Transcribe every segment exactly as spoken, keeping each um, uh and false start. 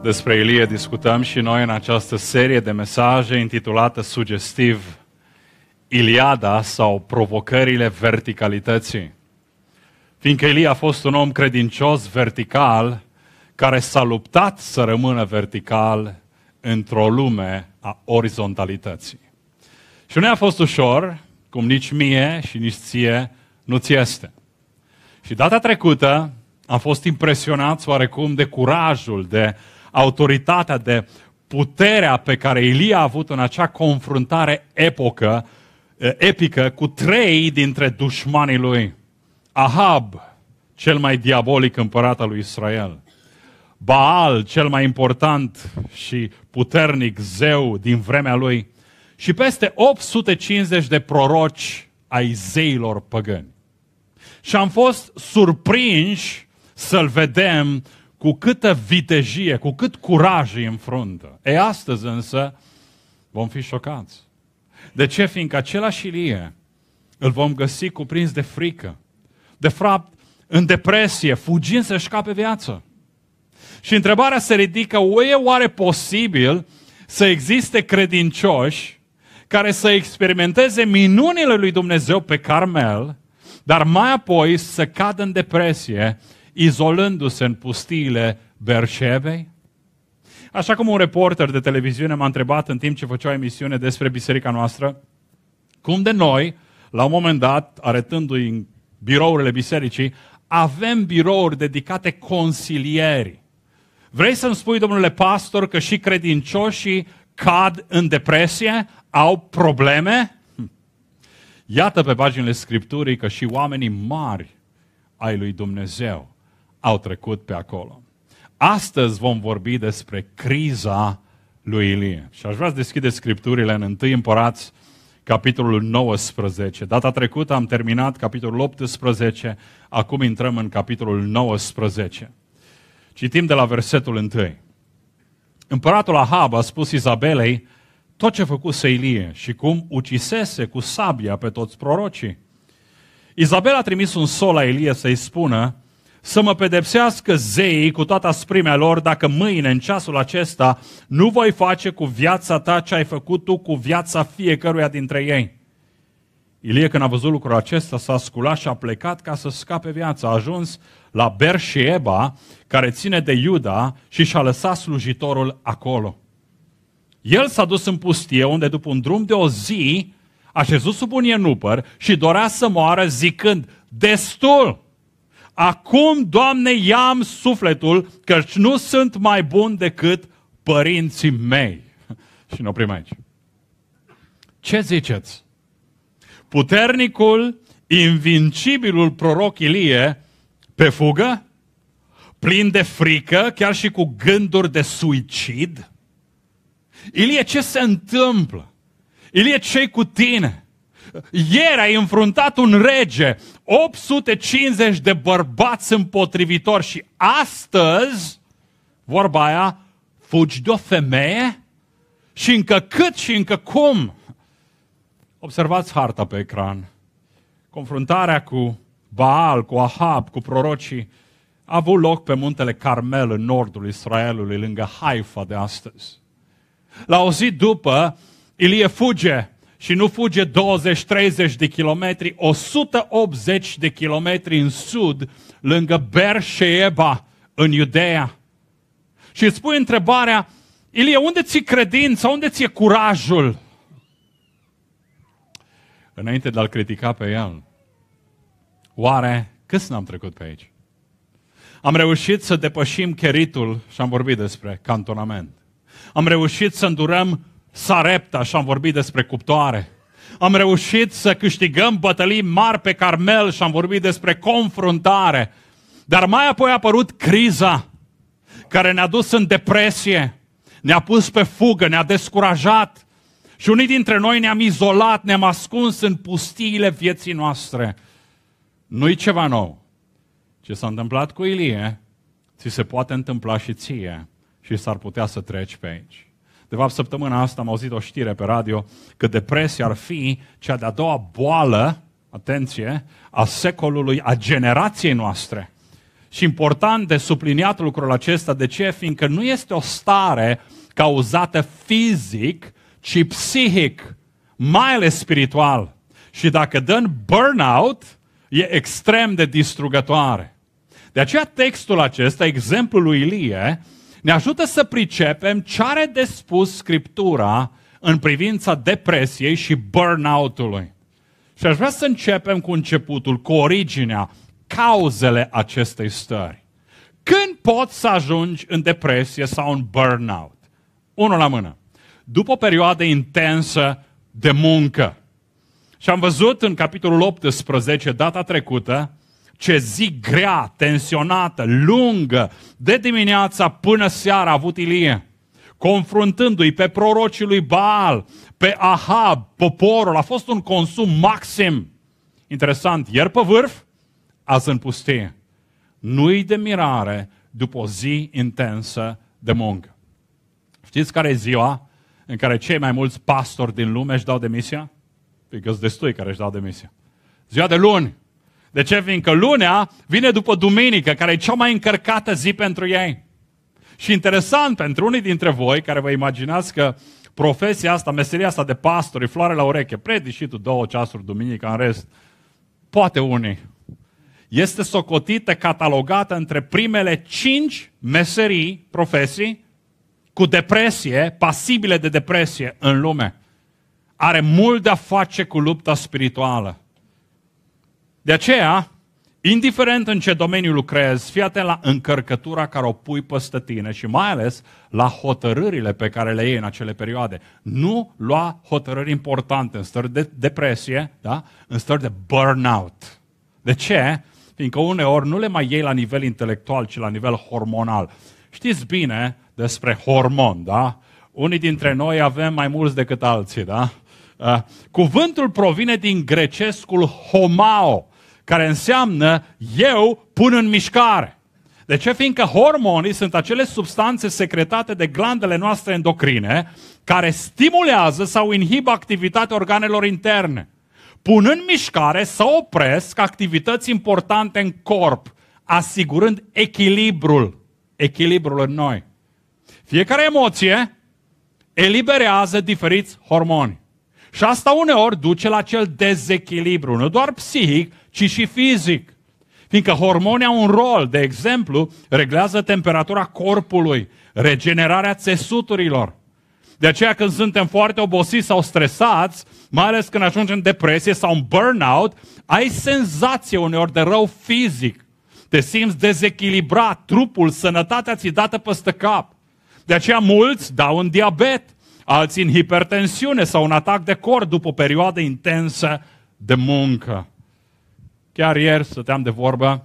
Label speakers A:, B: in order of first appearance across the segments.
A: Despre Ilie discutăm și noi în această serie de mesaje intitulată sugestiv Iliada sau provocările verticalității. Fiindcă Ilie a fost un om credincios vertical care s-a luptat să rămână vertical într-o lume a orizontalității. Și nu a fost ușor, cum nici mie și nici ție nu ți este. Și data trecută am fost impresionați oarecum de curajul, de autoritatea, de puterea pe care Ilie a avut în acea confruntare epocă, epică cu trei dintre dușmanii lui. Ahab, cel mai diabolic împărat al lui Israel. Baal, cel mai important și puternic zeu din vremea lui. Și peste opt sute cincizeci de proroci ai zeilor păgâni. Și am fost surprinși să-l vedem cu câtă vitejie, cu cât curaj îi înfruntă. E astăzi însă vom fi șocați. De ce? Fiindcă același Ilie îl vom găsi cuprins de frică, de fapt în depresie, fugind să-și scape viața. Și întrebarea se ridică, e oare posibil să existe credincioși care să experimenteze minunile lui Dumnezeu pe Carmel, dar mai apoi să cadă în depresie, izolându-se în pustiile Berșevei? Așa cum un reporter de televiziune m-a întrebat în timp ce făcea o emisiune despre biserica noastră, cum de noi, la un moment dat, arătându-i în birourile bisericii, avem birouri dedicate consilierii. Vrei să-mi spui, domnule pastor, că și credincioșii cad în depresie, au probleme? Iată pe paginile Scripturii că și oamenii mari ai lui Dumnezeu au trecut pe acolo. Astăzi vom vorbi despre criza lui Ilie. Și aș vrea să deschideți Scripturile în întâi Împărați, capitolul nouăsprezece. Data trecută am terminat capitolul optsprezece, acum intrăm în capitolul nouăsprezece. Citim de la versetul unu. Împăratul Ahab a spus Izabelei tot ce făcuse Ilie și cum ucisese cu sabia pe toți prorocii. Izabela a trimis un sol la Ilie să-i spună să mă pedepsească zeii cu toată asprimea lor dacă mâine, în ceasul acesta, nu voi face cu viața ta ce ai făcut tu cu viața fiecăruia dintre ei. Ilie, când a văzut lucrul acesta, s-a sculat și a plecat ca să scape viața. A ajuns la Berșeba, care ține de Iuda, și și-a lăsat slujitorul acolo. El s-a dus în pustie, unde după un drum de o zi a șezut sub un ienupăr și dorea să moară zicând, destul! Acum, Doamne, ia-mi sufletul, căci nu sunt mai bun decât părinții mei. Și ne oprim aici. Ce ziceți? Puternicul, invincibilul proroc Ilie, pe fugă? Plin de frică, chiar și cu gânduri de suicid? Ilie, ce se întâmplă? Ilie, ce-i cu tine? Ieri ai înfruntat un rege, opt sute cincizeci de bărbați împotrivitori și astăzi, vorba aia, fugi de o femeie? Și încă cât și încă cum? Observați harta pe ecran. Confruntarea cu Baal, cu Ahab, cu prorocii a avut loc pe muntele Carmel în nordul Israelului, lângă Haifa de astăzi. La o zi după, Ilie fuge și nu fuge douăzeci treizeci de kilometri, o sută optzeci de kilometri în sud, lângă Berșeba, în Iudeea. Și îți pui întrebarea, Ilie, unde ți-e credința, unde ți-e curajul? Înainte de a-l critica pe el, oare câți n-am trecut pe aici? Am reușit să depășim Cheritul și am vorbit despre cantonament. Am reușit să îndurăm Sarepta și am vorbit despre cuptoare. Am reușit să câștigăm bătălii mari pe Carmel și am vorbit despre confruntare. Dar mai apoi a apărut criza care ne-a dus în depresie, ne-a pus pe fugă, ne-a descurajat și unii dintre noi ne-am izolat, ne-am ascuns în pustiile vieții noastre. Nu-i ceva nou. Ce s-a întâmplat cu Ilie, ți se poate întâmpla și ție și s-ar putea să treci pe aici. De fapt, săptămâna asta am auzit o știre pe radio că depresia ar fi cea de-a doua boală, atenție, a secolului, a generației noastre. Și important de subliniat lucrul acesta, de ce? Fiindcă nu este o stare cauzată fizic, ci psihic, mai ales spiritual. Și dacă dă în burnout, e extrem de distrugătoare. De aceea textul acesta, exemplul lui Ilie, ne ajută să pricepem ce are de spus Scriptura în privința depresiei și burnout-ului. Și aș vrea să începem cu începutul, cu originea, cauzele acestei stări. Când poți să ajungi în depresie sau în burnout? Unul la mână. După o perioadă intensă de muncă. Și am văzut în capitolul optsprezece, data trecută, ce zi grea, tensionată, lungă, de dimineața până seara a avut Ilie, confruntându-i pe prorocii lui Baal, pe Ahab, poporul. A fost un consum maxim. Interesant, ieri pe vârf, azi în pustie. Nu-i de mirare după o zi intensă de muncă. Știți care e ziua în care cei mai mulți pastori din lume își dau demisia? Pentru că sunt destui care își dau demisia. Ziua de luni. De ce? Fiindcă lunea vine după duminică, care e cea mai încărcată zi pentru ei. Și interesant, pentru unii dintre voi, care vă imaginați că profesia asta, meseria asta de pastor, e floare la ureche, predici și tu două ceasuri duminica, în rest, poate unii. Este socotită, catalogată între primele cinci meserii, profesii, cu depresie, pasibile de depresie în lume. Are mult de-a face cu lupta spirituală. De aceea, indiferent în ce domeniu lucrezi, fii atent la încărcătura care o pui peste tine și mai ales la hotărârile pe care le iei în acele perioade. Nu lua hotărâri importante în stări de depresie, da? În stări de burnout. De ce? Fiindcă uneori nu le mai iei la nivel intelectual, ci la nivel hormonal. Știți bine despre hormon, da? Unii dintre noi avem mai mulți decât alții, da? Uh, cuvântul provine din grecescul homao, care înseamnă eu pun în mișcare. De ce? Fiindcă hormonii sunt acele substanțe secretate de glandele noastre endocrine care stimulează sau inhibă activitatea organelor interne. Pun în mișcare sau opresc activități importante în corp, asigurând echilibrul, echilibrul în noi. Fiecare emoție eliberează diferiți hormoni. Și asta uneori duce la acel dezechilibru, nu doar psihic, ci și fizic. Fiindcă hormonii au un rol, de exemplu, reglează temperatura corpului, regenerarea țesuturilor. De aceea când suntem foarte obosiți sau stresați, mai ales când ajungem în depresie sau în burnout, ai senzație uneori de rău fizic. Te simți dezechilibrat, trupul, sănătatea ți-i dată peste cap. De aceea mulți dau în diabet, alții în hipertensiune sau un atac de cor după o perioadă intensă de muncă. Chiar ieri stăteam de vorbă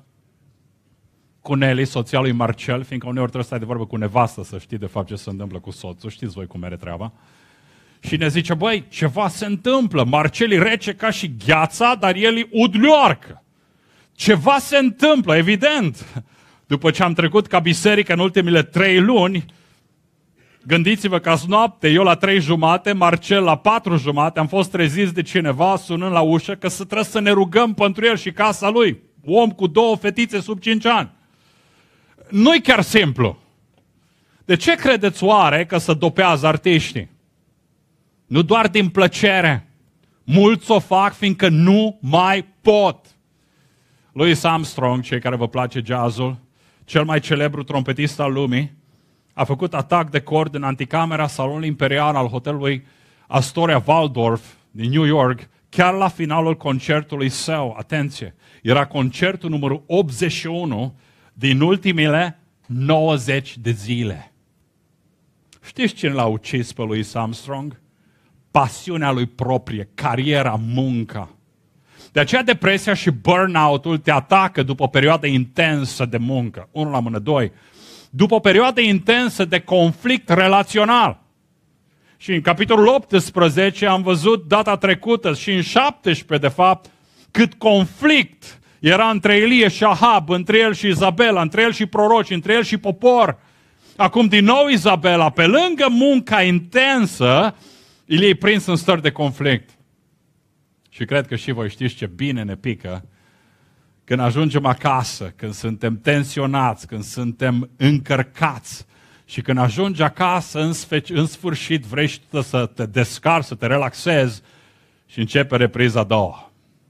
A: cu Nelly, soția lui Marcel, fiindcă uneori trebuie să stai de vorbă cu nevastă să știi de fapt ce se întâmplă cu soțul. Știți voi cum mere treaba. Și ne zice, băi, ceva se întâmplă. Marcel e rece ca și gheața, dar el e udlioarcă. Ceva se întâmplă, evident. După ce am trecut ca biserică în ultimele trei luni, gândiți-vă că azi noapte, eu la trei jumate, Marcel la patru jumate, am fost treziți de cineva sunând la ușă că să trebuie să ne rugăm pentru el și casa lui. Om cu două fetițe sub cinci ani. Nu-i chiar simplu. De ce credeți oare că se dopează artiștii? Nu doar din plăcere. Mulți o fac fiindcă nu mai pot. Louis Armstrong, cei care vă place jazzul, cel mai celebru trompetist al lumii, a făcut atac de cord în anticamera salonului imperial al hotelului Astoria Waldorf din New York, chiar la finalul concertului său. Atenție! Era concertul numărul optzeci și unu din ultimele nouăzeci de zile. Știți cine l-a ucis pe Louis Armstrong? Pasiunea lui proprie, cariera, munca. De aceea depresia și burnout-ul te atacă după o perioadă intensă de muncă. Unul la mână, doi. După o perioadă intensă de conflict relațional. Și în capitolul optsprezece am văzut data trecută și în șaptesprezece de fapt cât conflict era între Ilie și Ahab, între el și Izabela, între el și proroci, între el și popor. Acum din nou Izabela, pe lângă munca intensă, Ilie e prins în stări de conflict. Și cred că și voi știți ce bine ne pică când ajungem acasă, când suntem tensionați, când suntem încărcați și când ajungi acasă, în, sfe- în sfârșit vrei să te descarci, să te relaxezi și începe repriza a doua.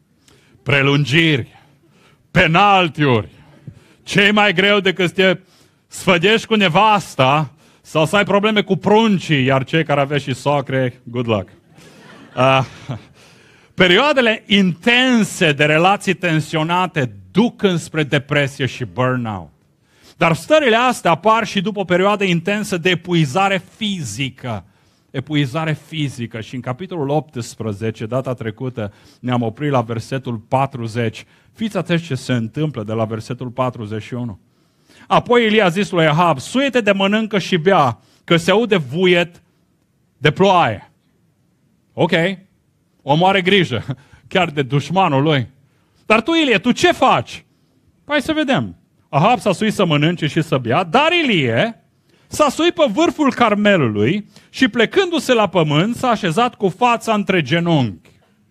A: Prelungiri, penaltiuri, ce mai greu decât să te sfădești cu nevasta sau să ai probleme cu pruncii, iar cei care aveți și socre, good luck. Uh, perioadele intense de relații tensionate duc înspre depresie și burnout. Dar stările astea apar și după o perioadă intensă de epuizare fizică. Epuizare fizică. Și în capitolul optsprezece, data trecută, ne-am oprit la versetul patruzeci. Fiți atenți ce se întâmplă de la versetul patruzeci și unu. Apoi Ilie a zis lui Ahab, suie-te de mănâncă și bea, că se aude vuiet de ploaie. Ok, omul are grijă, chiar de dușmanul lui. Dar tu, Ilie, tu ce faci? Hai să vedem. Ahab s-a suit să mănânce și să bea, dar Ilie s-a suit pe vârful Carmelului și plecându-se la pământ s-a așezat cu fața între genunchi.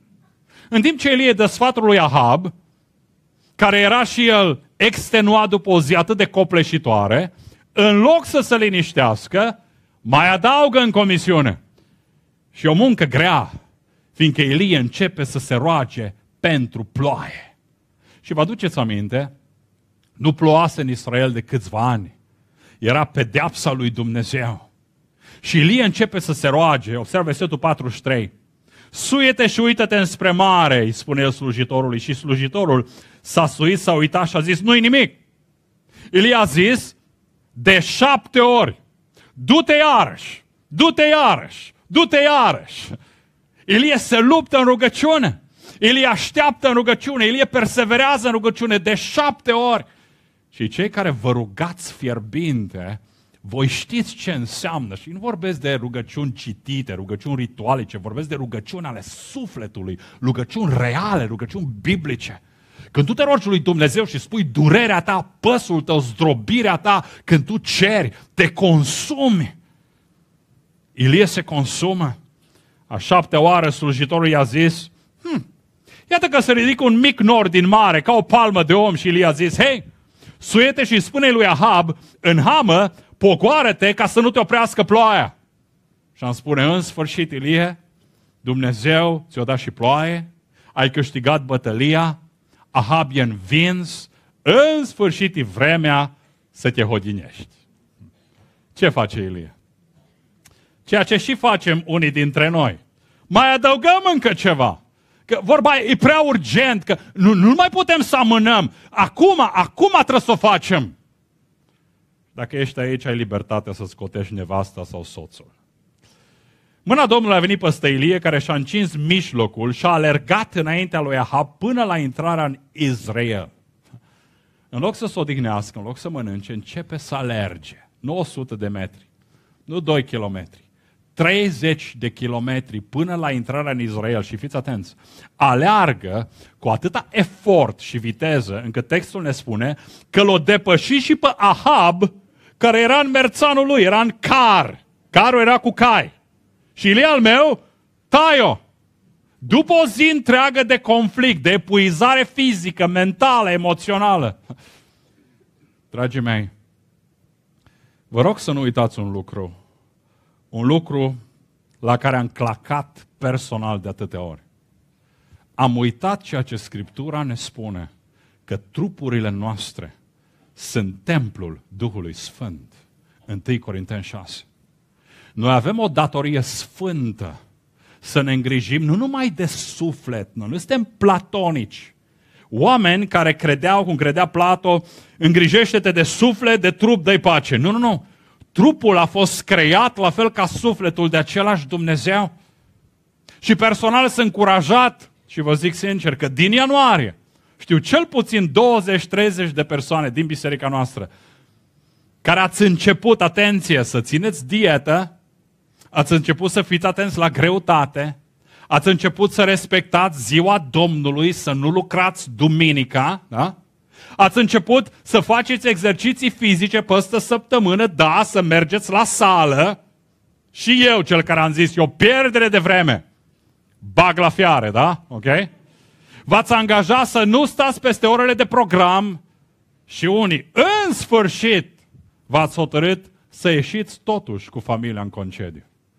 A: În timp ce Ilie dă sfatul lui Ahab, care era și el extenuat după o zi atât de copleșitoare, în loc să se liniștească, mai adaugă în comisiune. Și o muncă grea, fiindcă Ilie începe să se roage pentru ploaie. Și vă aduceți aminte, nu ploase în Israel de câțiva ani. Era pedeapsa lui Dumnezeu. Și Ilie începe să se roage, observ versetul patruzeci și trei. Suie-te și uită-te înspre mare, îi spune el slujitorului. Și slujitorul s-a suit, s-a uitat și a zis, nu-i nimic. Ilie a zis, de șapte ori, du-te iarăși, du-te iarăși, du-te iarăși. Ilie se luptă în rugăciune. Ilie așteaptă în rugăciune. Ilie perseverează în rugăciune de șapte ori. Și cei care vă rugați fierbinte, voi știți ce înseamnă. Și nu vorbesc de rugăciuni citite, rugăciuni ritualice, vorbesc de rugăciuni ale sufletului, rugăciuni reale, rugăciuni biblice. Când tu te rogi lui Dumnezeu și spui durerea ta, păsul tău, zdrobirea ta, când tu ceri, te consumi. Ilie se consumă. A șaptea oară slujitorul i-a zis, hm, iată că se ridică un mic nor din mare, ca o palmă de om, și Ilie a zis, hei, suie-te și spune lui Ahab, în hamă, pogoară-te ca să nu te oprească ploaia. Și am spune, în sfârșit, Ilie, Dumnezeu ți-o dat și ploaie, ai câștigat bătălia, Ahab e învins, în sfârșit e vremea să te hodinești. Ce face Ilie? Ceea ce și facem unii dintre noi. Mai adăugăm încă ceva. Că vorba e prea urgent, că nu, nu mai putem să amânăm. Acum, acum trebuie să o facem. Dacă ești aici, ai libertatea să scotești nevasta sau soțul. Mâna Domnului a venit peste Ilie, care și-a încins mijlocul și a alergat înaintea lui Ahab până la intrarea în Israel. În loc să se odihnească, în loc să mănânce, începe să alerge. nouă sute de metri, nu doi kilometri. treizeci de kilometri până la intrarea în Israel. Și fiți atenți, aleargă cu atâta efort și viteză, încât textul ne spune că l-o depăși și pe Ahab, care era în merțanul lui, era în car. Carul era cu cai. Și Ilie al meu, tai-o. După o zi întreagă de conflict, de epuizare fizică, mentală, emoțională. Dragii mei, vă rog să nu uitați un lucru. Un lucru la care am clacat personal de atâtea ori. Am uitat ceea ce Scriptura ne spune, că trupurile noastre sunt templul Duhului Sfânt. întâi Corinteni șase. Noi avem o datorie sfântă să ne îngrijim nu numai de suflet, noi nu suntem platonici. Oameni care credeau, cum credea Plato, îngrijește-te de suflet, de trup, dă-i pace. Nu, nu, nu. Trupul a fost creat la fel ca sufletul de același Dumnezeu. Și personal sunt încurajat, și vă zic sincer, că din ianuarie știu cel puțin douăzeci treizeci de persoane din biserica noastră care ați început, atenție, să țineți dietă, ați început să fiți atenți la greutate, ați început să respectați ziua Domnului, să nu lucrați duminica, da? Ați început să faceți exerciții fizice peste săptămână, da, să mergeți la sală. Și eu, cel care am zis, e o pierdere de vreme. Bag la fiare, da? Ok? V-ați angajat să nu stați peste orele de program și unii, în sfârșit, v-ați hotărât să ieșiți totuși cu familia în concediu.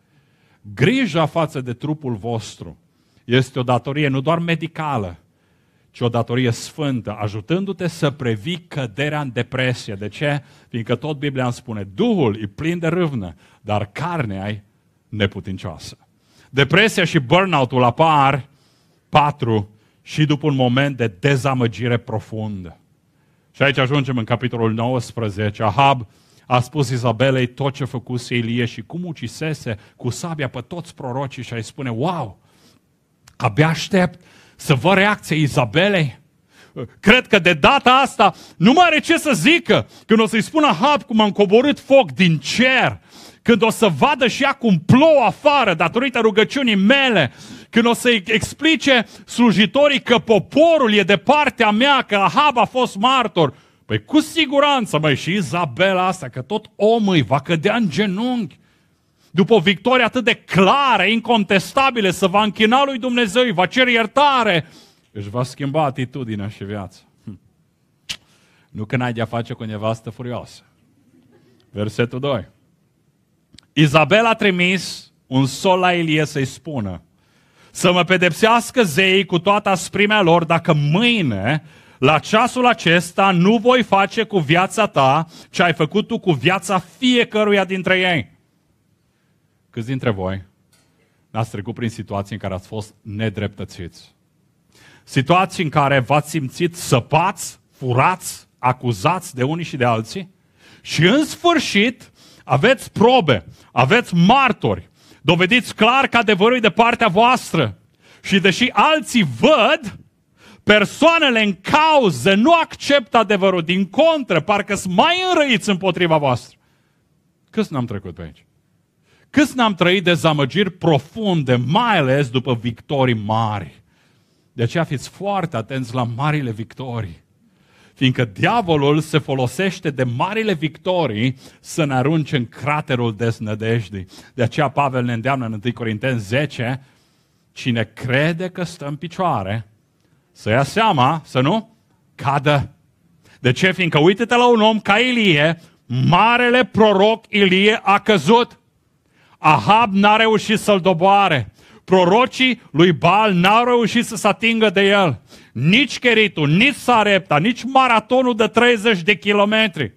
A: Grija față de trupul vostru este o datorie nu doar medicală, ci o datorie sfântă, ajutându-te să previi căderea în depresie. De ce? Fiindcă tot Biblia îmi spune, Duhul e plin de râvnă, dar carnea e neputincioasă. Depresia și burnout-ul apar, patru, și după un moment de dezamăgire profundă. Și aici ajungem în capitolul nouăsprezece. Ahab a spus Izabelei tot ce făcuse Ilie și cum ucisese cu sabia pe toți prorocii și îi spune, wow, abia aștept să văd reacția Izabelei. Cred că de data asta nu mai are ce să zică. Când o să-i spună Ahab cum am coborât foc din cer, când o să vadă și ea cum plouă afară datorită rugăciunii mele, când o să-i explice slujitorii că poporul e de partea mea, că Ahab a fost martor, păi cu siguranță, măi, și Izabela asta, că tot omul îi va cădea în genunchi. După o victorie atât de clară, incontestabilă, să va închina lui Dumnezeu, îi va cere iertare, își va schimba atitudinea și viața. Hm. Nu că n-ai de-a face cu o nevastă furioasă. Versetul doi. Izabela a trimis un sol la Ilie să-i spună să mă pedepsească zeii cu toată asprimea lor dacă mâine, la ceasul acesta, nu voi face cu viața ta ce ai făcut tu cu viața fiecăruia dintre ei. Câți dintre voi n-ați trecut prin situații în care ați fost nedreptățiți? Situații în care v-ați simțit săpați, furați, acuzați de unii și de alții și în sfârșit aveți probe, aveți martori, dovediți clar că adevărul e de partea voastră și deși alții văd, persoanele în cauză nu acceptă adevărul, din contră, parcă sunt mai înrăiți împotriva voastră. Câți n-am trecut pe aici? Câți n-am trăit dezamăgiri profunde, mai ales după victorii mari? De aceea fiți foarte atenți la marile victorii. Fiindcă diavolul se folosește de marile victorii să ne arunce în craterul deznădejdii. De aceea Pavel ne îndeamnă în întâi Corinteni zece, cine crede că stă în picioare, să ia seama, să nu cadă. De ce? Fiindcă uite-te la un om ca Ilie, marele proroc Ilie a căzut. Ahab n-a reușit să-l doboare. Prorocii lui Baal n-au reușit să se atingă de el. Nici Cheritul, nici Sarepta, nici maratonul de treizeci de kilometri.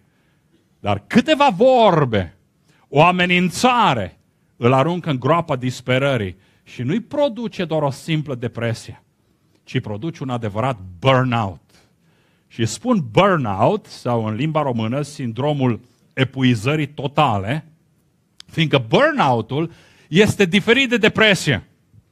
A: Dar câteva vorbe, o amenințare, îl aruncă în groapa disperării și nu-i produce doar o simplă depresie, ci produce un adevărat burnout. Și spun burnout, sau în limba română, sindromul epuizării totale, fiindcă burnout-ul este diferit de depresie.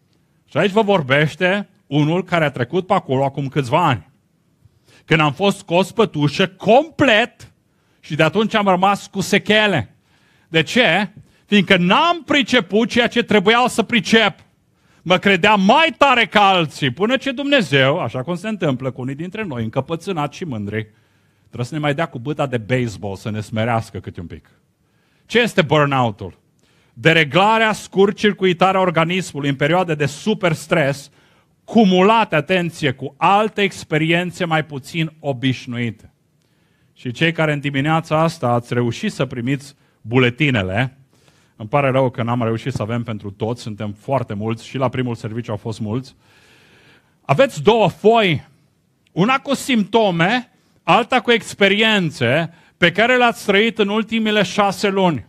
A: Și aici vă vorbește unul care a trecut pe acolo acum câțiva ani. Când am fost scos pe tușă complet și de atunci am rămas cu sechele. De ce? Fiindcă n-am priceput ceea ce trebuiau să pricep. Mă credeam mai tare ca alții, până ce Dumnezeu, așa cum se întâmplă cu unii dintre noi, încăpățânați și mândri, trebuie să ne mai dea cu bâta de baseball, să ne smerească câte un pic. Ce este burnout-ul? Dereglarea scurt-circuitare a organismului în perioade de super stres, cumulate, atenție, cu alte experiențe mai puțin obișnuite. Și cei care în dimineața asta ați reușit să primiți buletinele, îmi pare rău că n-am reușit să avem pentru toți, suntem foarte mulți și la primul serviciu au fost mulți. Aveți două foi, una cu simptome, alta cu experiențe pe care le-ați trăit în ultimile șase luni.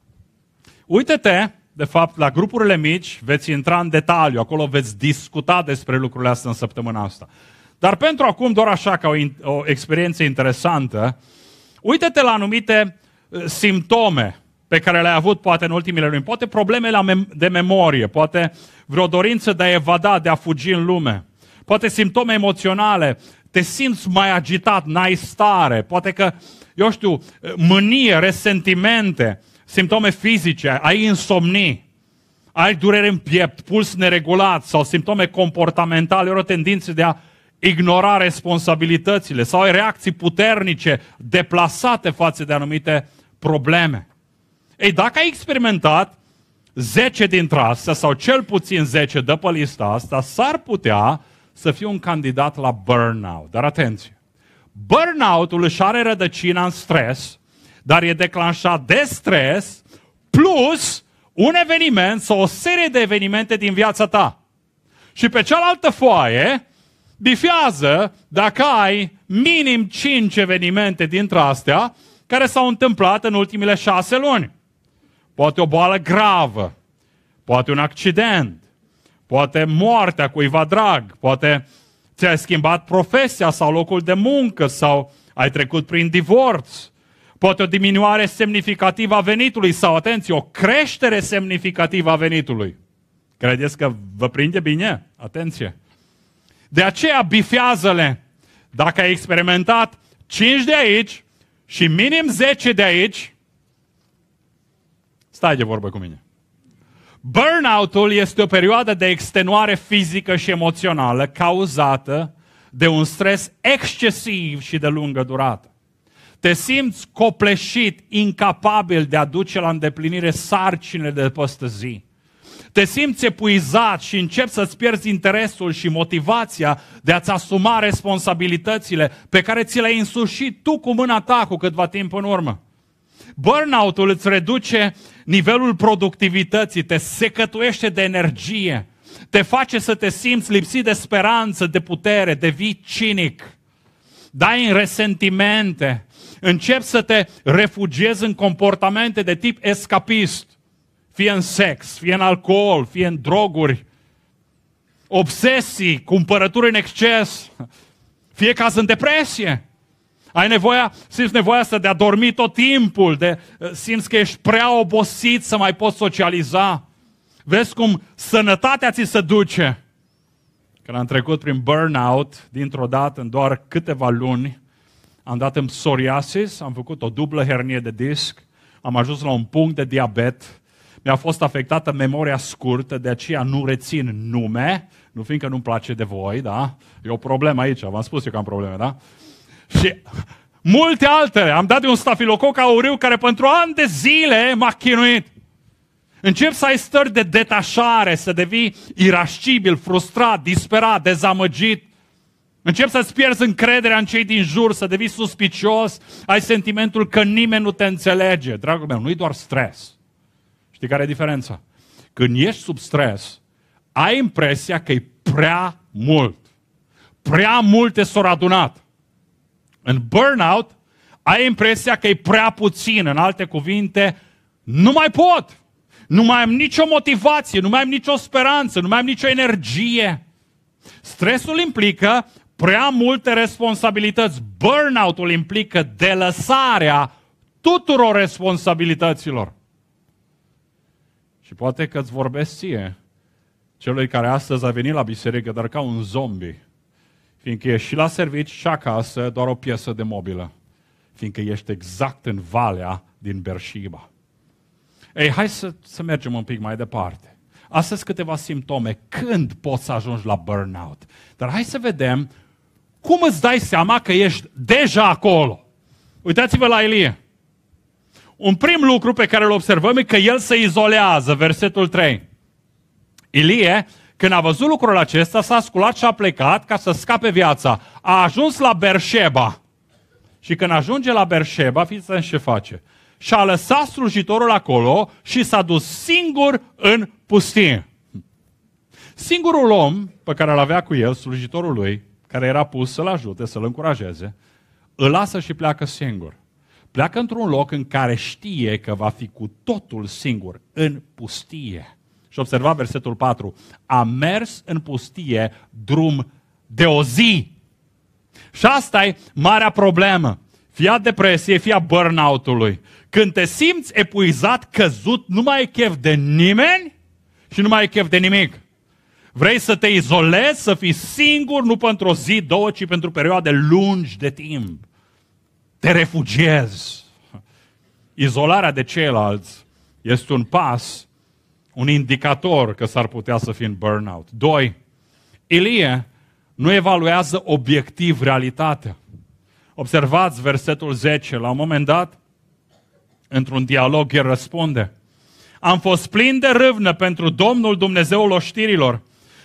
A: Uite-te, de fapt, la grupurile mici veți intra în detaliu, acolo veți discuta despre lucrurile astea în săptămâna asta. Dar pentru acum, doar așa ca o, o experiență interesantă, uite-te la anumite simptome pe care le-ai avut poate în ultimile luni, poate probleme la mem- de memorie, poate vreo dorință de a evada, de a fugi în lume, poate simptome emoționale, te simți mai agitat, n-ai stare, poate că, eu știu, mânie, resentimente, simptome fizice, ai insomnii, ai durere în piept, puls neregulat sau simptome comportamentale, ori o tendință de a ignora responsabilitățile sau ai reacții puternice, deplasate față de anumite probleme. Ei, dacă ai experimentat zece dintre astea sau cel puțin zece de pe lista asta, s-ar putea să fii un candidat la burnout. Dar atenție! Burnout-ul își are rădăcina în stres, dar e declanșat de stres plus un eveniment sau o serie de evenimente din viața ta. Și pe cealaltă foaie bifează dacă ai minim cinci evenimente dintre astea care s-au întâmplat în ultimile șase luni. Poate o boală gravă, poate un accident, poate moartea cuiva drag, poate ți-ai schimbat profesia sau locul de muncă sau ai trecut prin divorț, poate o diminuare semnificativă a venitului sau, atenție, o creștere semnificativă a venitului. Credeți că vă prinde bine? Atenție! De aceea bifează-le. Dacă ai experimentat cinci de aici și minim zece de aici, stai de vorbă cu mine. Burnout-ul este o perioadă de extenuare fizică și emoțională cauzată de un stres excesiv și de lungă durată. Te simți copleșit, incapabil de a duce la îndeplinire sarcinile de peste zi. Te simți epuizat și începi să-ți pierzi interesul și motivația de a-ți asuma responsabilitățile pe care ți le-ai însușit tu cu mâna ta cu câtva timp în urmă. Burnout-ul îți reduce nivelul productivității, te secătuiește de energie, te face să te simți lipsit de speranță, de putere, devii cinic, dai în resentimente, începi să te refugiezi în comportamente de tip escapist, fie în sex, fie în alcool, fie în droguri, obsesii, cumpărături în exces, fie caz în depresie. Ai nevoia, simți nevoia asta de a dormi tot timpul, de, simți că ești prea obosit să mai poți socializa. Vezi cum sănătatea ți se duce. Când am trecut prin burnout, dintr-o dată, în doar câteva luni, am dat în psoriasis, am făcut o dublă hernie de disc, am ajuns la un punct de diabet, mi-a fost afectată memoria scurtă, de aceea nu rețin nume, nu fiindcă nu-mi place de voi, da? E o problemă aici, v-am spus eu că am probleme, da? Și multe altele. Am dat de un stafilococ auriu care pentru ani de zile m-a chinuit. Încep să ai stări de detașare, să devii irascibil, frustrat, disperat, dezamăgit. Încep să-ți pierzi încrederea în cei din jur, să devii suspicios, ai sentimentul că nimeni nu te înțelege. Dragul meu, nu-i doar stres. Știi care e diferența? Când ești sub stres, ai impresia că e prea mult. Prea multe s-au adunat. În burnout, ai impresia că e prea puțin. În alte cuvinte, nu mai pot. Nu mai am nicio motivație, nu mai am nicio speranță, nu mai am nicio energie. Stresul implică prea multe responsabilități. Burnout-ul implică delăsarea tuturor responsabilităților. Și poate că îți vorbesc ție, celui care astăzi a venit la biserică, dar ca un zombie. Fiindcă ești și la servici și acasă doar o piesă de mobilă. Fiindcă ești exact în valea din Berșiba. Ei, hai să, să mergem un pic mai departe. Astăzi câteva simptome. Când poți să ajungi la burnout? Dar hai să vedem cum îți dai seama că ești deja acolo. Uitați-vă la Ilie. Un prim lucru pe care îl observăm e că el se izolează. Versetul trei. Ilie, când a văzut lucrul acesta, s-a sculat și a plecat ca să scape viața. A ajuns la Berșeba. Și când ajunge la Berșeba, fiți atenți ce face. Și-a lăsat slujitorul acolo și s-a dus singur în pustie. Singurul om pe care îl avea cu el, slujitorul lui, care era pus să-l ajute, să-l încurajeze, îl lasă și pleacă singur. Pleacă într-un loc în care știe că va fi cu totul singur, în pustie. Și observa versetul patru. A mers în pustie drum de o zi. Și asta e marea problemă. Fie a depresiei, fie a burnout-ului. Când te simți epuizat, căzut, nu mai e chef de nimeni și nu mai e chef de nimic. Vrei să te izolezi, să fii singur, nu pentru o zi, două, ci pentru perioade lungi de timp. Te refugiezi. Izolarea de ceilalți este un pas, un indicator că s-ar putea să fii în burnout. Doi, Ilie nu evaluează obiectiv realitatea. Observați versetul zece, la un moment dat, într-un dialog, el răspunde: am fost plin de râvnă pentru Domnul Dumnezeul oștirilor,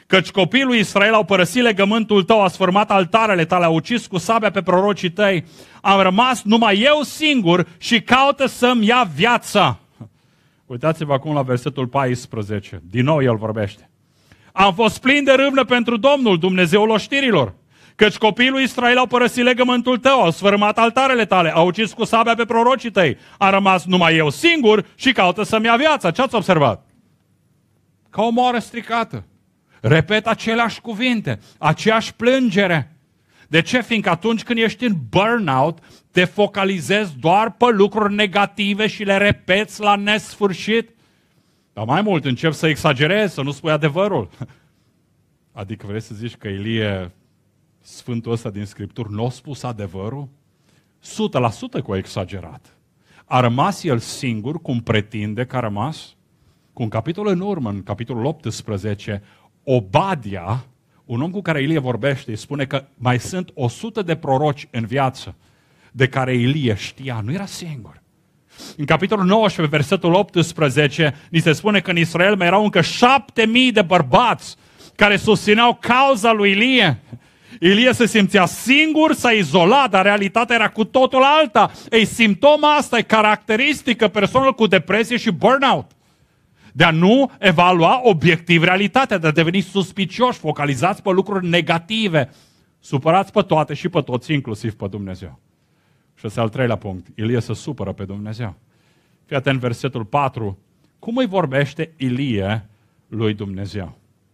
A: Căci copiii lui Israel au părăsit legământul tău, a sfârmat altarele tale, au ucis cu sabia pe prorocii tăi. Am rămas numai eu singur și caută să-mi ia viața. Uitați-vă acum la versetul paisprezece. Din nou el vorbește. Am fost plin de râvnă pentru Domnul, Dumnezeul oștirilor. Căci copiii lui Israel au părăsit legământul tău, au sfârmat altarele tale, au ucis cu sabia pe prorocii tăi. Am rămas numai eu singur și caută să-mi ia viața. Ce ați observat? Ca o moară stricată. Repet aceleași cuvinte, aceeași plângere. De ce? Fiindcă atunci când ești în burnout, te focalizezi doar pe lucruri negative și le repeți la nesfârșit. Dar mai mult, începi să exagerezi, să nu spui adevărul. Adică vrei să zici că Ilie, sfântul ăsta din Scripturi, nu a spus adevărul? Sută la sută că a exagerat. A rămas el singur, cum pretinde că a rămas? Cu un capitol în urmă, în capitolul optsprezece, Obadia, un om cu care Ilie vorbește, îi spune că mai sunt o sută de proroci în viață de care Ilie știa, nu era singur. În capitolul nouăsprezece, versetul optsprezece, ni se spune că în Israel mai erau încă șapte mii de bărbați care susțineau cauza lui Ilie. Ilie se simțea singur, s-a izolat, dar realitatea era cu totul alta. Ei, simptoma asta e caracteristică persoanelor cu depresie și burnout. De a nu evalua obiectiv realitatea, de a deveni suspicioși, focalizați pe lucruri negative, supărați pe toate și pe toți, inclusiv pe Dumnezeu. Și ăsta e al treilea punct. Ilie se supără pe Dumnezeu. Fii atent, versetul patru. Cum îi vorbește Ilie lui Dumnezeu?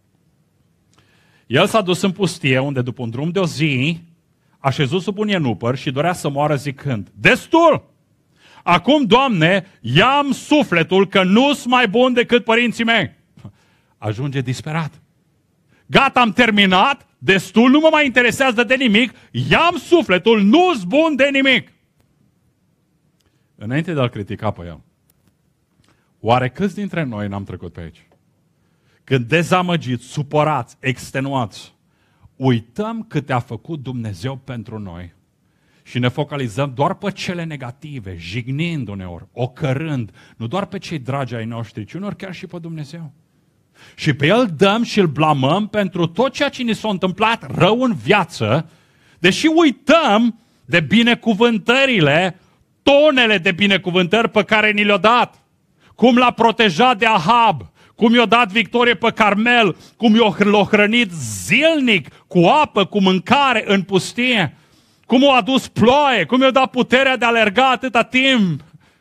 A: El s-a dus în pustie, unde după un drum de o zi a șezut sub un ienupăr și dorea să moară zicând: destul! Acum, Doamne, ia-mi sufletul că nu-s mai bun decât părinții mei. Ajunge disperat. Gata, am terminat, destul, nu mă mai interesează de nimic, ia-mi sufletul, nu-s bun de nimic. Înainte de a-l critica pe el, oare câți dintre noi n-am trecut pe aici? Când dezamăgiți, supărați, extenuați, uităm cât a făcut Dumnezeu pentru noi și ne focalizăm doar pe cele negative, jignind uneori, ocărând, nu doar pe cei dragi ai noștri, ci uneori chiar și pe Dumnezeu. Și pe El dăm și îl blamăm pentru tot ceea ce ni s-a întâmplat rău în viață, deși uităm de binecuvântările, tonele de binecuvântări pe care ni le-a dat. Cum l-a protejat de Ahab, cum i-a dat victorie pe Carmel, cum i-a hrănit zilnic cu apă, cu mâncare în pustie, cum i-a adus ploaie, cum i-a dat puterea de a alerga atâta timp.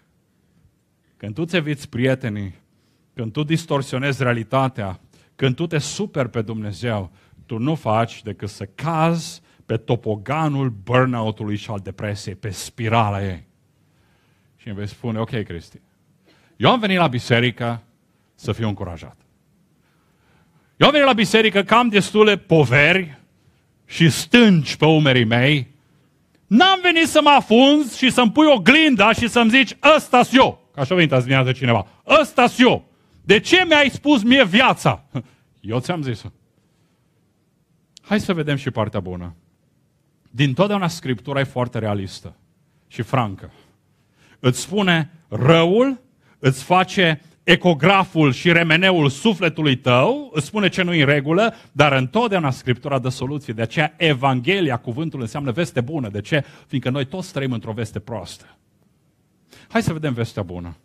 A: Când tu ți eviți prietenii, când tu distorsionezi realitatea, când tu te superi pe Dumnezeu, tu nu faci decât să cazi pe topoganul burnout-ului și al depresiei, pe spirala ei. Și îmi vei spune: ok, Cristi, eu am venit la biserică să fiu încurajat. Eu am venit la biserică că am destule poveri și stânci pe umerii mei. N-am venit să mă afunzi și să-mi pui oglinda și să-mi zici: ăsta-s eu. Că așa venit azi dimineață cineva. Ăsta-s eu. De ce mi-ai spus mie viața? Eu ți-am zis-o. Hai să vedem și partea bună. Din totdeauna Scriptura e foarte realistă și francă. Îți spune răul, îți face ecograful și remeneul sufletului tău, îți spune ce nu-i în regulă, dar întotdeauna Scriptura dă soluție. De aceea Evanghelia, cuvântul, înseamnă veste bună. De ce? Fiindcă noi toți trăim într-o veste proastă. Hai să vedem vestea bună.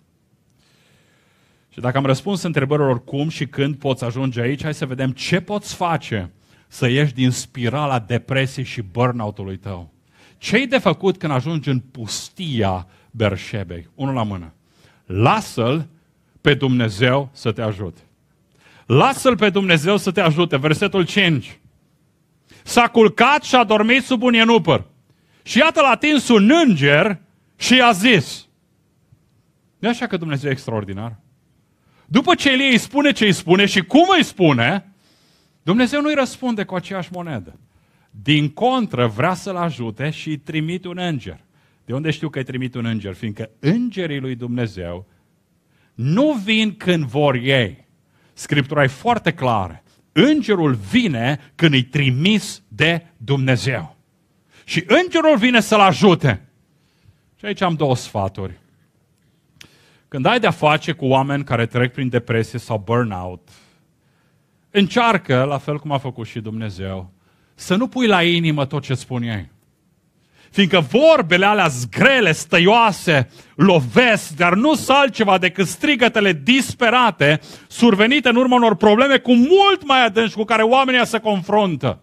A: Și dacă am răspuns întrebărilor cum și când poți ajunge aici, hai să vedem ce poți face să ieși din spirala depresiei și burnout-ului tău. Ce-i de făcut când ajungi în pustia Berșebei? Unul la mână. Lasă-L pe Dumnezeu să te ajute. Lasă-L pe Dumnezeu să te ajute. Versetul cinci. S-a culcat și a dormit sub un ienupăr. Și iată l-a atins un înger și i-a zis. Nu e așa că Dumnezeu e extraordinar? După ce Ilie îi spune ce îi spune și cum îi spune, Dumnezeu nu îi răspunde cu aceeași monedă. Din contră, vrea să-l ajute și îi trimite un înger. De unde știu că îi trimite un înger? Fiindcă îngerii lui Dumnezeu nu vin când vor ei. Scriptura e foarte clară. Îngerul vine când îi trimis de Dumnezeu. Și îngerul vine să-l ajute. Și aici am două sfaturi. Când ai de-a face cu oameni care trec prin depresie sau burnout, încearcă, la fel cum a făcut și Dumnezeu, să nu pui la inimă tot ce spun ei. Fiindcă vorbele alea zgrele, stăioase, lovesc, dar nu sunt altceva decât strigătele disperate, survenite în urma unor probleme cu mult mai adânci cu care oamenii se confruntă.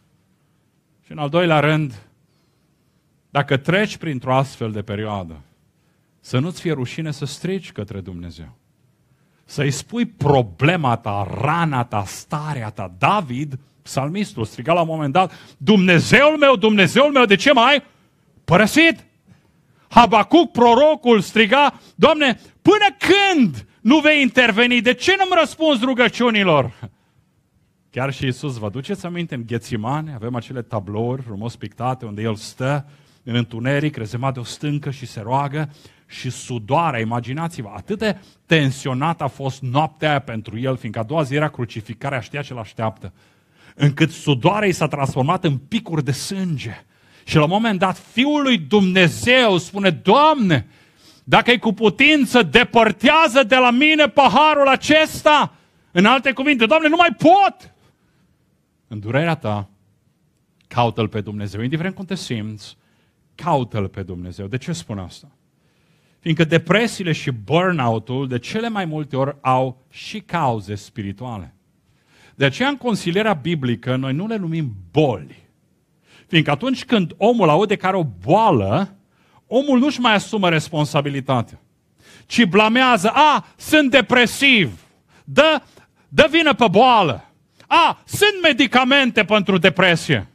A: Și în al doilea rând, dacă treci printr-o astfel de perioadă, să nu-ți fie rușine să strigi către Dumnezeu. Să-i spui problema ta, rana ta, starea ta. David, psalmistul, striga la un moment dat, Dumnezeul meu, Dumnezeul meu, de ce m-ai părăsit? Habacuc, prorocul, striga, Doamne, până când nu vei interveni? De ce nu-mi răspunzi rugăciunilor? Chiar și Iisus, vă duceți aminte, în Ghețimane avem acele tablouri frumos pictate unde El stă în întuneric, rezemat de o stâncă și se roagă și sudoarea, imaginați-vă, atât de tensionat a fost noaptea aia pentru El, fiindcă a doua zi era crucificarea, știa ce l-așteaptă, încât sudoarea i s-a transformat în picuri de sânge. Și la un moment dat, Fiul lui Dumnezeu spune, Doamne, dacă e cu putință, depărtează de la mine paharul acesta. În alte cuvinte, Doamne, nu mai pot! În durerea ta, caută-L pe Dumnezeu. Indiferent cum te simți, caută-L pe Dumnezeu. De ce spun asta? Fiindcă depresiile și burnout-ul de cele mai multe ori au și cauze spirituale. De aceea în consilierea biblică noi nu le numim boli. Fiindcă atunci când omul aude că are o boală, omul nu-și mai asumă responsabilitatea, ci blamează, a, sunt depresiv, dă, dă vină pe boală, a, sunt medicamente pentru depresie.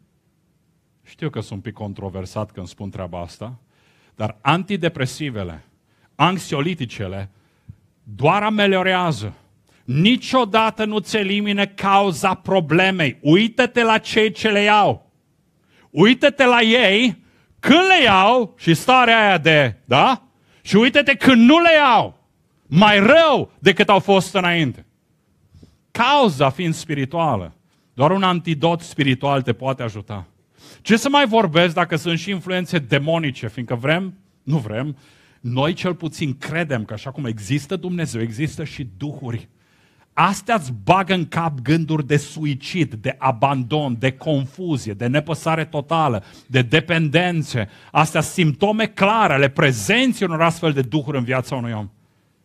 A: Știu că sunt un pic controversat când spun treaba asta, dar antidepresivele, anxioliticele, doar ameliorează. Niciodată nu-ți elimine cauza problemei. Uită-te la cei ce le iau. Uită-te la ei când le iau și starea aia de, da? Și uită-te când nu le iau. Mai rău decât au fost înainte. Cauza fiind spirituală, doar un antidot spiritual te poate ajuta. Ce să mai vorbesc dacă sunt și influențe demonice, fiindcă vrem, nu vrem, noi cel puțin credem că așa cum există Dumnezeu, există și duhuri. Astea îți bagă în cap gânduri de suicid, de abandon, de confuzie, de nepăsare totală, de dependențe. Astea sunt simptome clare ale prezenței unor astfel de duhuri în viața unui om.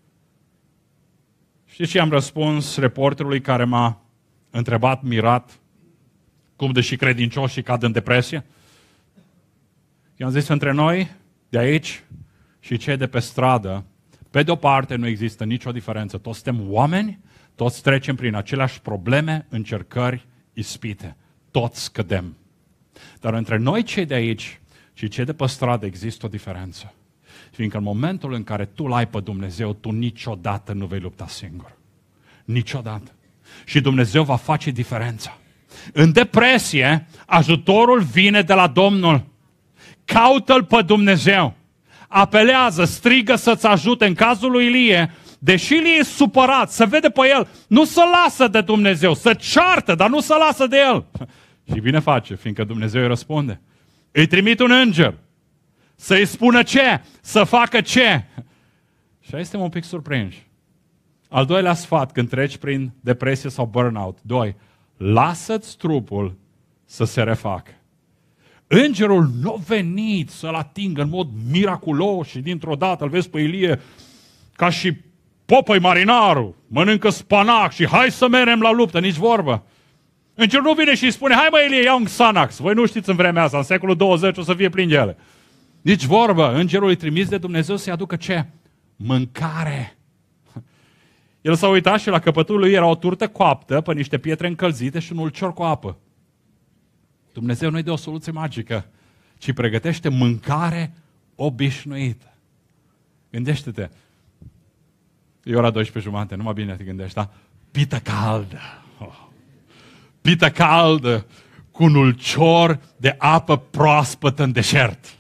A: Știți ce am răspuns reporterului care m-a întrebat mirat cum deși credincioșii cad în depresie? I-am zis, între noi, de aici și cei de pe stradă, pe de o parte nu există nicio diferență. Toți suntem oameni, toți trecem prin aceleași probleme, încercări, ispite. Toți cădem. Dar între noi cei de aici și cei de pe stradă există o diferență. Fiindcă în momentul în care tu l-ai pe Dumnezeu, tu niciodată nu vei lupta singur. Niciodată. Și Dumnezeu va face diferența. În depresie, ajutorul vine de la Domnul. Caută-L pe Dumnezeu. Apelează, strigă să-ți ajute. În cazul lui Ilie, deși Ilie e supărat, se vede pe el, nu se lasă de Dumnezeu, se ceartă, dar nu se lasă de el. Și bine face, fiindcă Dumnezeu îi răspunde. Îi trimite un înger să-i spună ce, să facă ce. Și aici suntem un pic surprinși. Al doilea sfat când treci prin depresie sau burnout. Doi, lasă-ți trupul să se refacă. Îngerul nu a venit să-l atingă în mod miraculos și dintr-o dată îl vezi pe Ilie ca și Popăi marinarul, mănâncă spanac și hai să mergem la luptă, nici vorbă. Îngerul nu vine și îi spune, hai mă Ilie, ia un Xanax. Voi nu știți în vremea asta, în secolul douăzeci o să fie plin de ele. Nici vorbă. Îngerul îi trimis de Dumnezeu să-i aducă ce? Mâncare. El s-a uitat și la căpătul lui era o turtă coaptă pe niște pietre încălzite și un ulcior cu apă. Dumnezeu nu-i dă o soluție magică, ci pregătește mâncare obișnuită. Gândește-te. E ora douăsprezece jumate, numai bine te gândești, da? Pită caldă. Oh. Pită caldă cu un ulcior de apă proaspătă în deșert.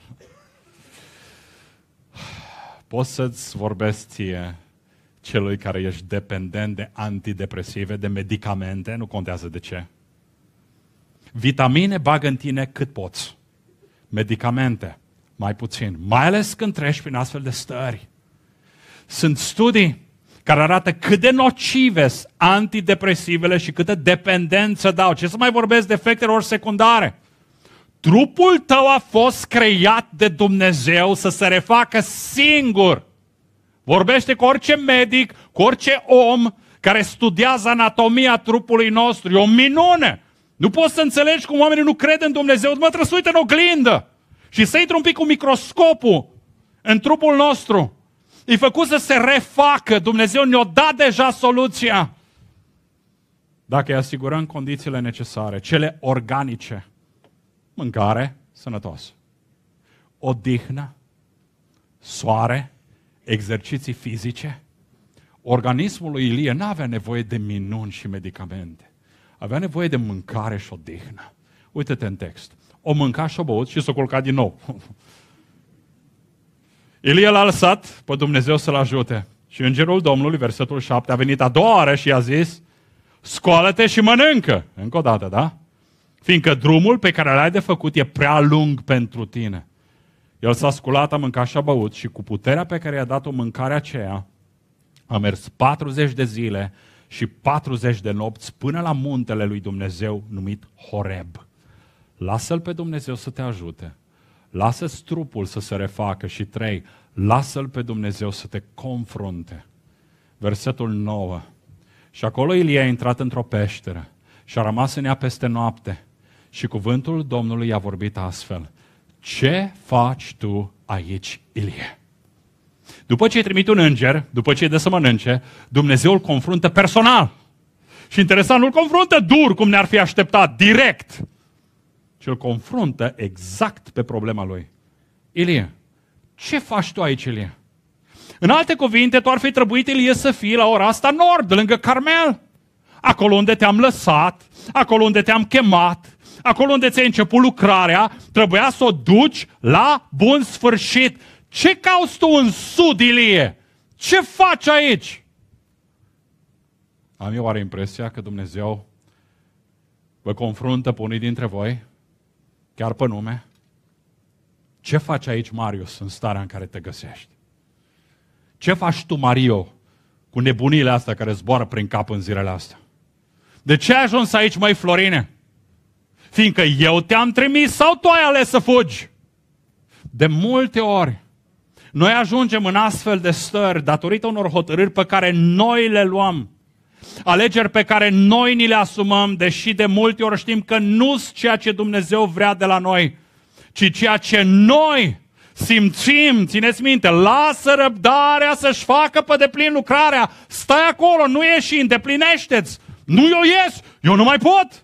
A: Poți să-ți vorbesc ție, celui care ești dependent de antidepresive, de medicamente, nu contează de ce. Vitamine bagă în tine cât poți. Medicamente, mai puțin. Mai ales când treci prin astfel de stări. Sunt studii care arată cât de nocive sunt antidepresivele și câtă dependență dau. Ce să mai vorbesc de efectelor secundare? Trupul tău a fost creat de Dumnezeu să se refacă singur. Vorbește cu orice medic, cu orice om care studiază anatomia trupului nostru. E o minune. Nu poți să înțelegi cum oamenii nu cred în Dumnezeu. Mă, trebuie să uite în oglindă și să intri un pic cu microscopul în trupul nostru. E făcut să se refacă. Dumnezeu ne-a dat deja soluția. Dacă îi asigurăm condițiile necesare, cele organice, mâncare sănătoasă, odihnă, soare, exerciții fizice, organismul lui Ilie nu avea nevoie de minuni și medicamente. Avea nevoie de mâncare și odihnă. Uite-te în text. O mânca și o băut și s-o culca din nou. Ilie l-a lăsat pe Dumnezeu să-l ajute. Și îngerul Domnului, versetul șapte, a venit a doua oară și i-a zis: scoală-te și mănâncă. Încă o dată, da? Fiindcă drumul pe care l-ai de făcut e prea lung pentru tine. El s-a sculat, a mâncat și a băut și cu puterea pe care i-a dat-o mâncarea aceea, a mers patruzeci de zile și patruzeci de nopți până la muntele lui Dumnezeu numit Horeb. Lasă-L pe Dumnezeu să te ajute. Lasă-ți trupul să se refacă și trei, lasă-L pe Dumnezeu să te confrunte. Versetul nouă. Și acolo Ilie a intrat într-o peșteră și a rămas în ea peste noapte. Și cuvântul Domnului i-a vorbit astfel: ce faci tu aici, Ilie? După ce îi trimite un înger, după ce îi dă să mănânce, Dumnezeu îl confruntă personal. Și interesant, nu îl confruntă dur, cum ne-ar fi așteptat, direct, ci îl confruntă exact pe problema lui. Ilie, ce faci tu aici, Ilie? În alte cuvinte, tu ar fi trebuit, Ilie, să fii la ora asta nord, lângă Carmel. Acolo unde te-am lăsat, acolo unde te-am chemat, acolo unde ți-ai început lucrarea, trebuia să o duci la bun sfârșit. Ce cauți tu în sud, Ilie? Ce faci aici? Am eu oare impresia că Dumnezeu vă confruntă pe unii dintre voi, chiar pe nume? Ce faci aici, Marius, în starea în care te găsești? Ce faci tu, Mario, cu nebunile astea care zboară prin cap în zilele astea? De ce ai ajuns aici, măi, Florine? Fiindcă eu te-am trimis sau tu ai ales să fugi? De multe ori, noi ajungem în astfel de stări datorită unor hotărâri pe care noi le luăm. Alegeri pe care noi ni le asumăm, deși de multe ori știm că nu sunt ceea ce Dumnezeu vrea de la noi, ci ceea ce noi simțim. Țineți minte, lasă răbdarea să-și facă pe deplin lucrarea. Stai acolo, nu ieși, îndeplinește-ți. Nu eu ies, eu nu mai pot.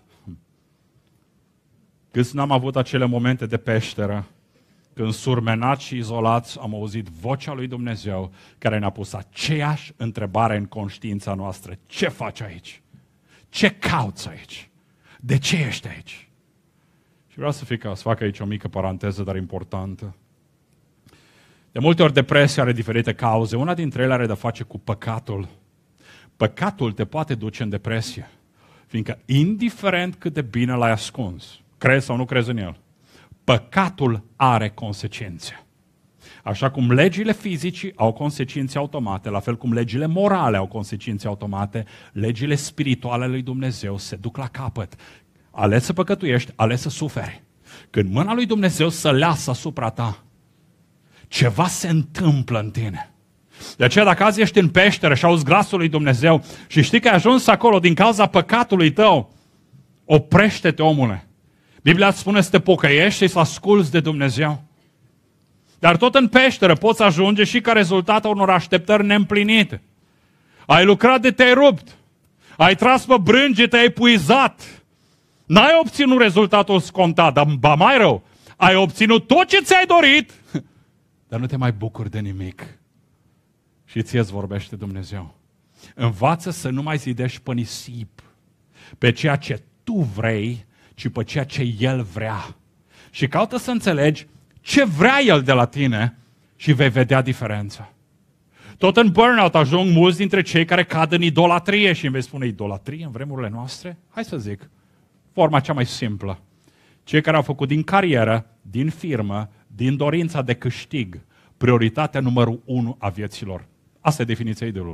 A: Câți n-am avut acele momente de peșteră, când surmenați și izolați am auzit vocea lui Dumnezeu care ne-a pus aceeași întrebare în conștiința noastră. Ce faci aici? Ce cauți aici? De ce ești aici? Și vreau să, fie, să fac aici o mică paranteză, dar importantă. De multe ori depresia are diferite cauze. Una dintre ele are de-a face cu păcatul. Păcatul te poate duce în depresie, fiindcă indiferent cât de bine l-ai ascuns, crezi sau nu crezi în el, păcatul are consecințe. Așa cum legile fizicii au consecințe automate, la fel cum legile morale au consecințe automate, legile spirituale lui Dumnezeu se duc la capăt. Ales să păcătuiești, ales să suferi. Când mâna lui Dumnezeu se lasă asupra ta, ceva se întâmplă în tine. De aceea dacă azi ești în peșteră și auzi glasul lui Dumnezeu și știi că ai ajuns acolo din cauza păcatului tău, oprește-te, omule. Biblia îți spune să te pocăiești și să asculți de Dumnezeu. Dar tot în peșteră poți ajunge și ca rezultat a unor așteptări neîmplinite. Ai lucrat de te-ai rupt. Ai tras pe brânge, te-ai epuizat. N-ai obținut rezultatul scontat, dar ba mai rău, ai obținut tot ce ți-ai dorit, dar nu te mai bucuri de nimic. Și ție îți vorbește Dumnezeu. Învață să nu mai zidești pe nisip, pe ceea ce tu vrei, ci pe ceea ce El vrea. Și caută să înțelegi ce vrea El de la tine și vei vedea diferența. Tot în burnout ajung mulți dintre cei care cad în idolatrie și îmi vei spune, idolatrie în vremurile noastre? Hai să zic, forma cea mai simplă. Cei care au făcut din carieră, din firmă, din dorința de câștig, prioritatea numărul unu a vieților. Asta e definiția idolului.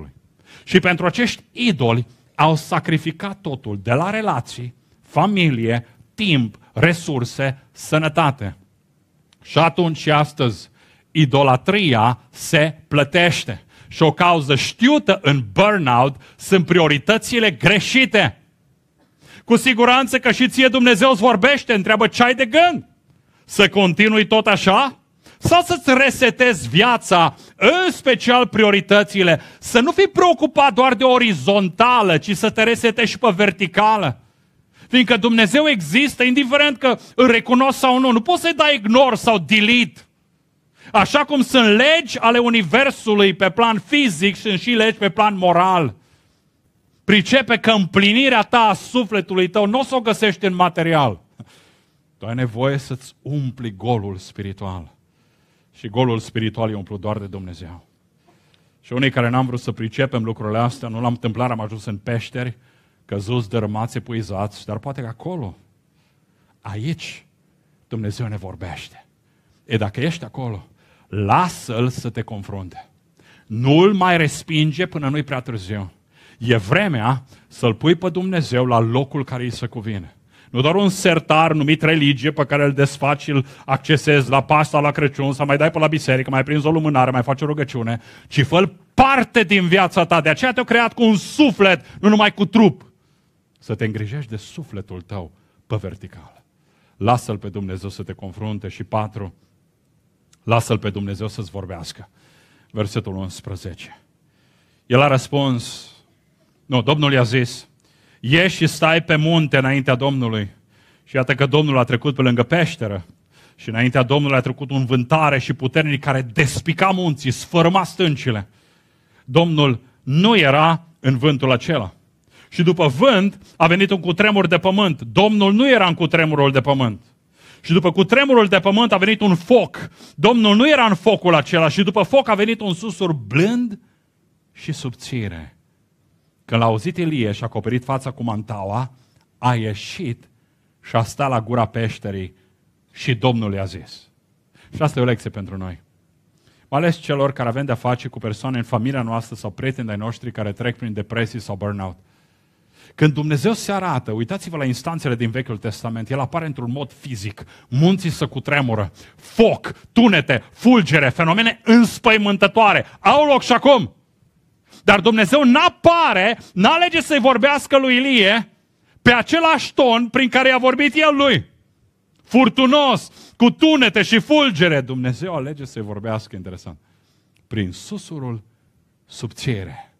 A: Și pentru acești idoli au sacrificat totul, de la relații, familie, timp, resurse, sănătate. Și atunci și astăzi, idolatria se plătește. Și o cauză știută în burnout sunt prioritățile greșite. Cu siguranță că și ție Dumnezeu îți vorbește, întreabă ce ai de gând. Să continui tot așa? Sau să-ți resetezi viața, în special prioritățile, să nu fii preocupat doar de orizontală, ci să te resetezi și pe verticală. Fiindcă Dumnezeu există, indiferent că îl recunosc sau nu, nu poți să-i dai ignore sau delete. Așa cum sunt legi ale Universului pe plan fizic, sunt și legi pe plan moral. Pricepe că împlinirea ta a sufletului tău nu o să o găsești în material. Tu ai nevoie să-ți umpli golul spiritual. Și golul spiritual e umplut doar de Dumnezeu. Și unii care n-am vrut să pricepem lucrurile astea, nu l-am întâmplat, am ajuns în peșteri, căzuți, dărâmați, epuizați, dar poate că acolo, aici, Dumnezeu ne vorbește. E, dacă ești acolo, lasă-L să te confrunte. Nu-L mai respinge până nu-i prea târziu. E vremea să-L pui pe Dumnezeu la locul care îi se cuvine. Nu doar un sertar numit religie pe care îl desfaci și îl accesezi la Paști, la Crăciun, sau mai dai pe la biserică, mai prinzi o lumânare, mai faci o rugăciune, ci fă-L parte din viața ta. De aceea te-a creat cu un suflet, nu numai cu trup. Să te îngrijești de sufletul tău pe vertical. Lasă-L pe Dumnezeu să te confrunte. Și patru, lasă-L pe Dumnezeu să-ți vorbească. Versetul unsprezece. El a răspuns, nu, Domnul i-a zis, ieși și stai pe munte înaintea Domnului. Și iată că Domnul a trecut pe lângă peșteră și înaintea Domnului a trecut un vântare și puternic care despica munții, sfărâma stâncile. Domnul nu era în vântul acela. Și după vânt a venit un cutremur de pământ. Domnul nu era în cutremurul de pământ. Și după cutremurul de pământ a venit un foc. Domnul nu era în focul acela. Și după foc a venit un susur blând și subțire. Când l-a auzit Ilie și a acoperit fața cu mantaua, a ieșit și a stat la gura peșterii și Domnul i-a zis. Și asta e o lecție pentru noi. Mai ales celor care avem de-a face cu persoane în familia noastră sau prieteni de-ai noștri care trec prin depresii sau burnout. Când Dumnezeu se arată, uitați-vă la instanțele din Vechiul Testament, El apare într-un mod fizic, munții se cutremură, foc, tunete, fulgere, fenomene înspăimântătoare, au loc și acum. Dar Dumnezeu n-apare, n-alege să-i vorbească lui Ilie pe același ton prin care i-a vorbit el lui. Furtunos, cu tunete și fulgere. Dumnezeu alege să-i vorbească, interesant, prin susurul subțire,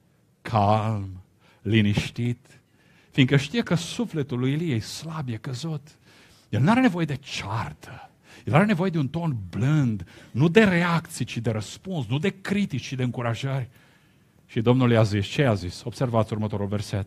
A: calm, liniștit, fiindcă știe că sufletul lui Ilie e slab, e căzut. El nu are nevoie de ceartă. El are nevoie de un ton blând, nu de reacții, ci de răspuns, nu de critici, ci de încurajări. Și Domnul i-a zis, ce i-a zis? Observați următorul verset.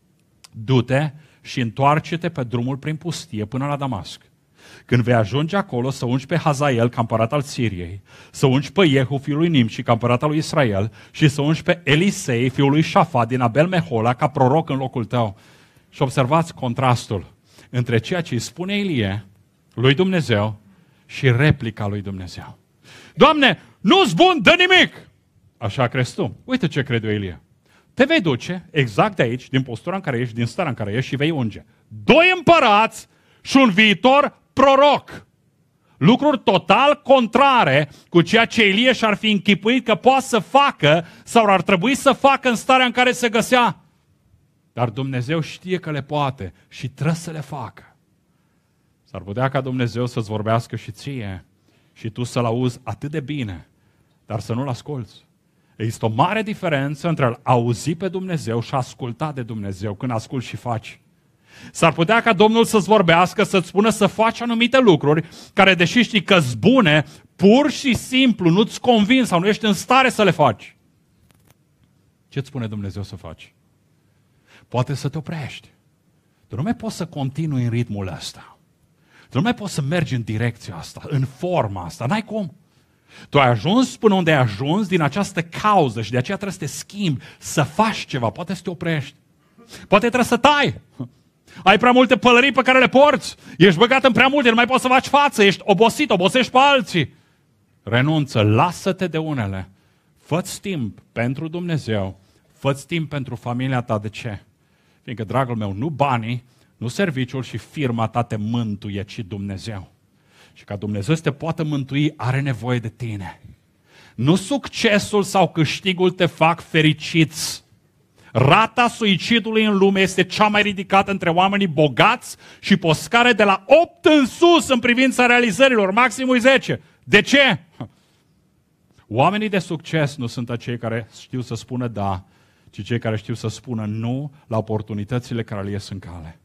A: Du-te și întoarce-te pe drumul prin pustie până la Damasc. Când vei ajunge acolo, să ungi pe Hazael, ca împărat al Siriei, să ungi pe Jehu, fiul lui Nimși, ca împărat al lui Israel, și să ungi pe Elisei, fiul lui Șafat, din Abel Mehola, ca proroc în locul tău. Și observați contrastul între ceea ce îi spune Ilie lui Dumnezeu și replica lui Dumnezeu. Doamne, nu-s bun, dă nimic! Așa crezi tu. Uite ce crede Ilie. Te vei duce exact de aici, din postura în care ești, din starea în care ești și vei unge doi împărați și un viitor proroc. Lucruri total contrare cu ceea ce Ilie și-ar fi închipuit că poate să facă sau ar trebui să facă în starea în care se găsea. Dar Dumnezeu știe că le poate și trebuie să le facă. S-ar putea ca Dumnezeu să-ți vorbească și ție și tu să-L auzi atât de bine, dar să nu-L asculți. Există o mare diferență între a auzi pe Dumnezeu și a asculta de Dumnezeu când asculți și faci. S-ar putea ca Domnul să-ți vorbească, să-ți spună să faci anumite lucruri care, deși știi că-s bune, pur și simplu nu-ți convin sau nu ești în stare să le faci. Ce-ți spune Dumnezeu să faci? Poate să te oprești. Tu nu mai poți să continui în ritmul ăsta. Tu nu mai poți să mergi în direcția asta, în forma asta. N-ai cum. Tu ai ajuns până unde ai ajuns din această cauză și de aceea trebuie să te schimbi, să faci ceva. Poate să te oprești. Poate trebuie să tai. Ai prea multe pălării pe care le porți. Ești băgat în prea multe, nu mai poți să faci față. Ești obosit, obosești pe alții. Renunță, lasă-te de unele. Fă-ți timp pentru Dumnezeu. Fă-ți timp pentru familia ta. De ce? Fiindcă, dragul meu, nu banii, nu serviciul și firma ta te mântuie, ci Dumnezeu. Și ca Dumnezeu să te poată mântui, are nevoie de tine. Nu succesul sau câștigul te fac fericiți. Rata suicidului în lume este cea mai ridicată între oamenii bogați și pe o scară de la opt în sus în privința realizărilor, maximul zece. De ce? Oamenii de succes nu sunt acei care știu să spună da, ci cei care știu să spună nu la oportunitățile care le ies în cale.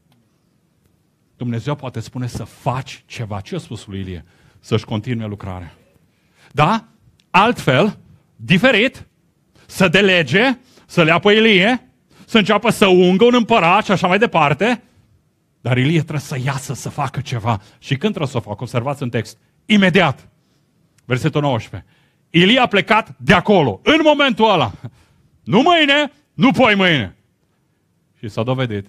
A: Dumnezeu poate spune să faci ceva. Ce a spus lui Ilie? Să-și continue lucrarea. Da? Altfel, diferit, să delege, să le ia pe Ilie, să înceapă să ungă un împărat și așa mai departe, dar Ilie trebuie să iasă să facă ceva. Și când trebuie să o facă? Observați în text. Imediat. Versetul nouăsprezece. Ilie a plecat de acolo, în momentul ăla. Nu mâine, nu poi mâine. Și s-a dovedit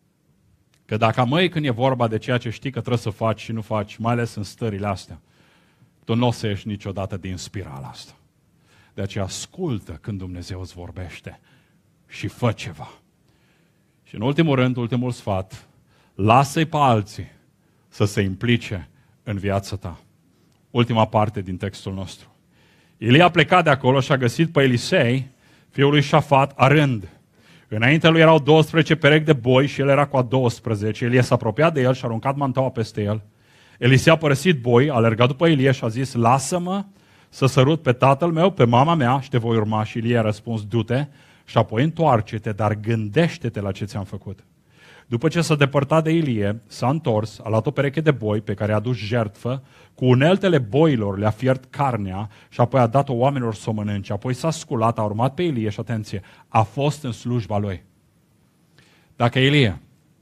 A: că dacă măi când e vorba de ceea ce știi că trebuie să faci și nu faci, mai ales în stările astea, tu nu o să ieși niciodată din spirala asta. De aceea ascultă când Dumnezeu îți vorbește și fă ceva. Și în ultimul rând, ultimul sfat, lasă-i pe alții să se implice în viața ta. Ultima parte din textul nostru. Ilie a plecat de acolo și a găsit pe Elisei, fiul lui Șafat, arând. Înainte lui erau douăsprezece perechi de boi și el era cu a douăsprezece. Ilie s-a apropiat de el și a aruncat mantaua peste el. Elisei a părăsit boi, a alergat după Ilie și a zis, lasă-mă să sărut pe tatăl meu, pe mama mea și te voi urma. Și Ilie a răspuns, du-te și apoi întoarce-te, dar gândește-te la ce ți-am făcut. După ce s-a depărtat de Ilie, s-a întors, a luat o pereche de boi pe care a adus jertfă, cu uneltele boilor le-a fiert carnea și apoi a dat-o oamenilor să o mănânce. Apoi s-a sculat, a urmat pe Ilie și, atenție, a fost în slujba lui. Dacă Ilie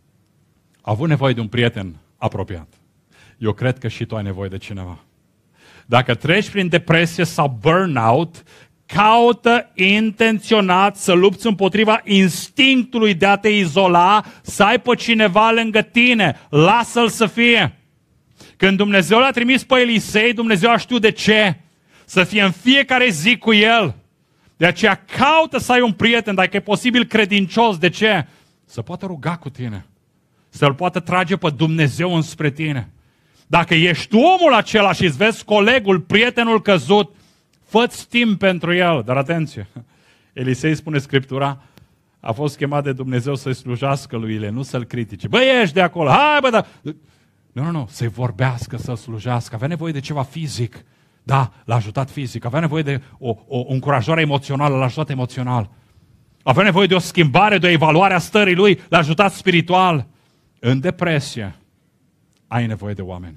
A: a avut nevoie de un prieten apropiat, eu cred că și tu ai nevoie de cineva. Dacă treci prin depresie sau burnout, caută intenționat să lupți împotriva instinctului de a te izola, să ai pe cineva lângă tine. Lasă-l să fie. Când Dumnezeu l-a trimis pe Elisei, Dumnezeu a știut de ce. Să fie în fiecare zi cu el. De aceea caută să ai un prieten, dacă e posibil credincios. De ce? Să poată ruga cu tine. Să-l poată trage pe Dumnezeu înspre tine. Dacă ești omul acela și îți vezi colegul, prietenul căzut, fă-ți timp pentru el. Dar atenție, Elisei, spune Scriptura, a fost chemat de Dumnezeu să-i slujească lui Ilie, nu să-l critice. Băi, ești de acolo, hai bă, da. Nu, nu, nu, să-i vorbească, să-l slujească. Avea nevoie de ceva fizic. Da, l-a ajutat fizic. Avea nevoie de o, o încurajare emoțională, l-a ajutat emoțional. Avea nevoie de o schimbare, de o evaluare a stării lui, l-a ajutat spiritual. În depresie, ai nevoie de oameni.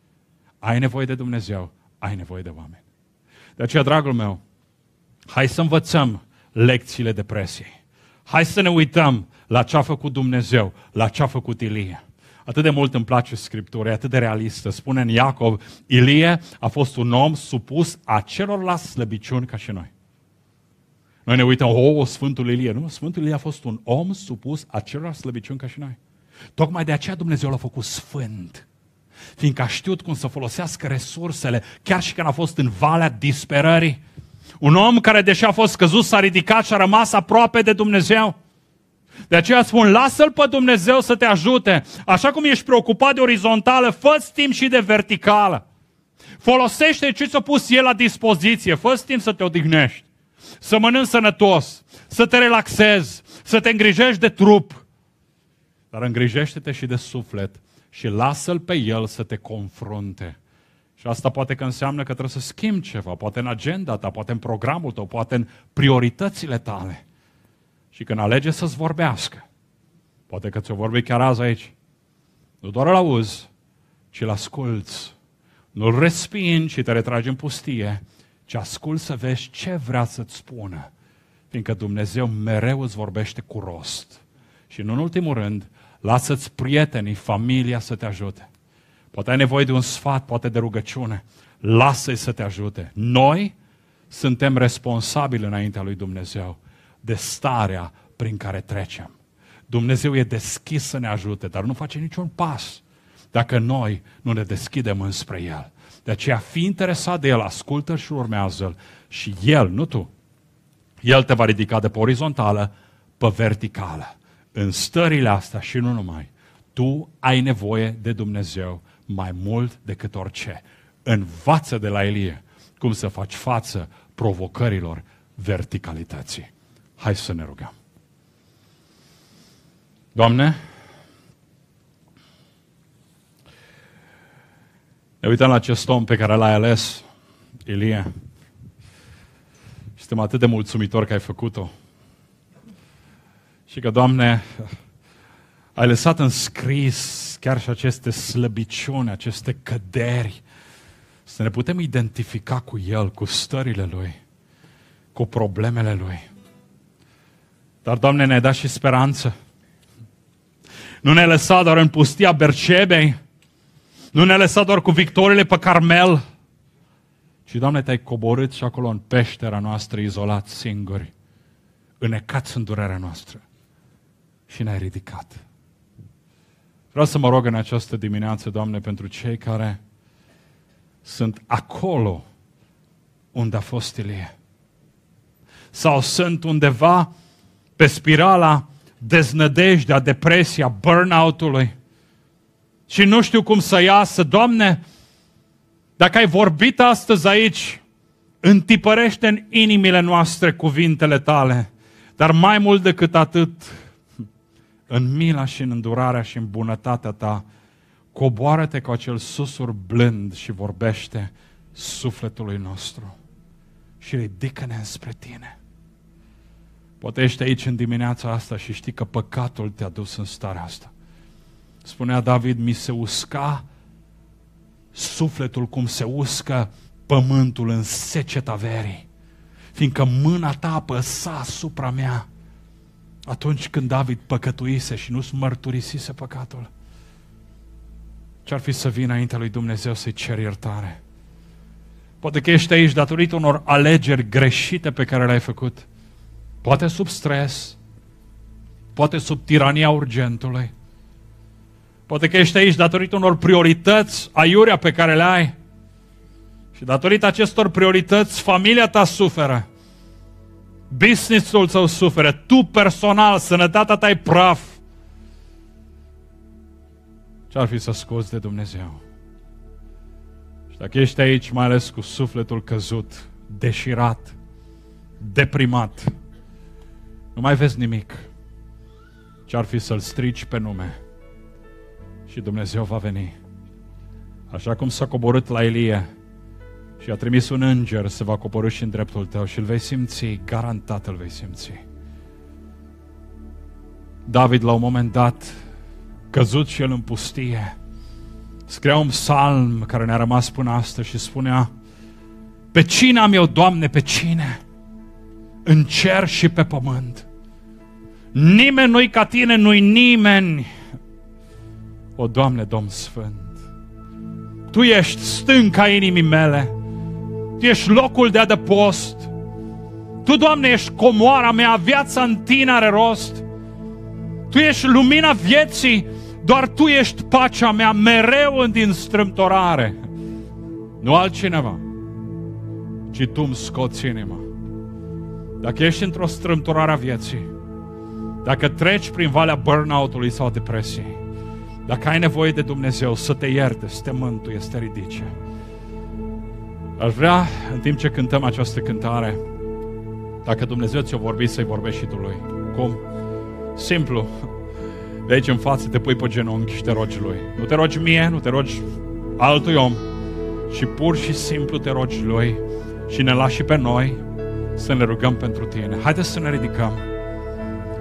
A: Ai nevoie de Dumnezeu, ai nevoie de oameni. De aceea, dragul meu, hai să învățăm lecțiile depresiei. Hai să ne uităm la ce a făcut Dumnezeu, la ce a făcut Ilie. Atât de mult îmi place Scriptura, e atât de realistă. Spune în Iacov, Ilie a fost un om supus acelorlalți slăbiciuni ca și noi. Noi ne uităm, oh, Sfântul Ilie. Nu, Sfântul Ilie a fost un om supus acelorlalți slăbiciuni ca și noi. Tocmai de aceea Dumnezeu l-a făcut sfânt. Fiindcă a știut cum să folosească resursele, chiar și când a fost în valea disperării. Un om care, deși a fost căzut, s-a ridicat și a rămas aproape de Dumnezeu. De aceea spun, lasă-L pe Dumnezeu să te ajute. Așa cum ești preocupat de orizontală, fă-ți timp și de verticală. Folosește ce ți-a pus El la dispoziție. Fă-ți timp să te odihnești, să mănânci sănătos, să te relaxezi, să te îngrijești de trup. Dar îngrijește-te și de suflet și lasă-L pe El să te confrunte. Și asta poate că înseamnă că trebuie să schimbi ceva, poate în agenda ta, poate în programul tău, poate în prioritățile tale. Și când alege să-ți vorbească, poate că ți-o vorbi chiar azi aici, nu doar îl auzi, ci îl asculți. Nu-l respingi și te retragi în pustie, ci asculți să vezi ce vrea să-ți spună. Fiindcă Dumnezeu mereu îți vorbește cu rost. Și în ultimul rând, lasă-ți prietenii, familia să te ajute. Poate ai nevoie de un sfat, poate de rugăciune. Lasă-i să te ajute. Noi suntem responsabili înaintea lui Dumnezeu de starea prin care trecem. Dumnezeu e deschis să ne ajute, dar nu face niciun pas dacă noi nu ne deschidem înspre El. De aceea, fii interesat de El, ascultă-L și urmează-L. Și El, nu tu, El te va ridica de pe orizontală pe verticală. În stările astea și nu numai, tu ai nevoie de Dumnezeu mai mult decât orice. Învață de la Elie cum să faci față provocărilor verticalității. Hai să ne rugăm. Doamne, ne uităm la acest om pe care l-ai ales, Elie. Și suntem atât de mulțumitori că ai făcut-o. Și că, Doamne, ai lăsat în scris chiar și aceste slăbiciuni, aceste căderi, să ne putem identifica cu El, cu stările Lui, cu problemele Lui. Dar, Doamne, ne-ai dat și speranță. Nu ne-ai lăsat doar în pustia Bercebei, nu ne-ai lăsat doar cu victoriile pe Carmel, ci, Doamne, te-ai coborât și acolo în peștera noastră, izolați, singuri, înecați în durerea noastră și ne-ai ridicat. Vreau să mă rog în această dimineață, Doamne, pentru cei care sunt acolo unde a fost Elie. Sau sunt undeva pe spirala deznădejdea, depresia, burnout-ului și nu știu cum să iasă. Doamne, dacă ai vorbit astăzi aici, întipărește în inimile noastre cuvintele Tale, dar mai mult decât atât, în mila și în îndurarea și în bunătatea Ta, coboară-te cu acel susur blând și vorbește sufletului nostru și ridică-ne înspre Tine. Poate ești aici în dimineața asta și știi că păcatul te-a dus în starea asta. Spunea David, mi se usca sufletul cum se uscă pământul în seceta verii, fiindcă mâna Ta apăsa asupra mea atunci când David păcătuise și nu-ți mărturisise păcatul. Ce-ar fi să vii înaintea lui Dumnezeu să-i ceri iertare? Poate că ești aici datorită unor alegeri greșite pe care le-ai făcut. Poate sub stres, poate sub tirania urgentului. Poate că ești aici datorită unor priorități aiurea pe care le ai. Și datorită acestor priorități, familia ta suferă. Business-ul tău suferă. Tu personal, sănătatea ta e praf. Ce-ar fi să scoți de Dumnezeu? Și dacă ești aici, mai ales cu sufletul căzut, deșirat, deprimat, nu mai vezi nimic, ce-ar fi să-L strici pe nume și Dumnezeu va veni. Așa cum s-a coborât la Elie și a trimis un înger, se va coborî și în dreptul tău și îl vei simți, garantat îl vei simți. David, la un moment dat, căzut și el în pustie, scria un psalm care ne-a rămas până astăzi și spunea: pe cine am eu, Doamne, pe cine? În cer și pe pământ. Nimeni nu-i ca Tine, nu-i nimeni. O, Doamne, Domn Sfânt, Tu ești stânca inimii mele, Tu ești locul de adăpost, Tu, Doamne, ești comoara mea, viața în Tine are rost, Tu ești lumina vieții, doar Tu ești pacea mea, mereu din strâmtorare. Nu altcineva, ci Tu îmi scoți inima. Dacă ești într-o strâmtorare a vieții, dacă treci prin valea burnout-ului sau depresiei, dacă ai nevoie de Dumnezeu să te ierte, să te mântuie, să te ridice, aș vrea, în timp ce cântăm această cântare, dacă Dumnezeu ți-o vorbi, să-i vorbești și tu Lui. Cum? Simplu. De aici în față te pui pe genunchi și te rogi Lui. Nu te rogi mie, nu te rogi altui om, și pur și simplu te rogi Lui și ne lași pe noi să ne rugăm pentru Tine. Haideți să ne ridicăm.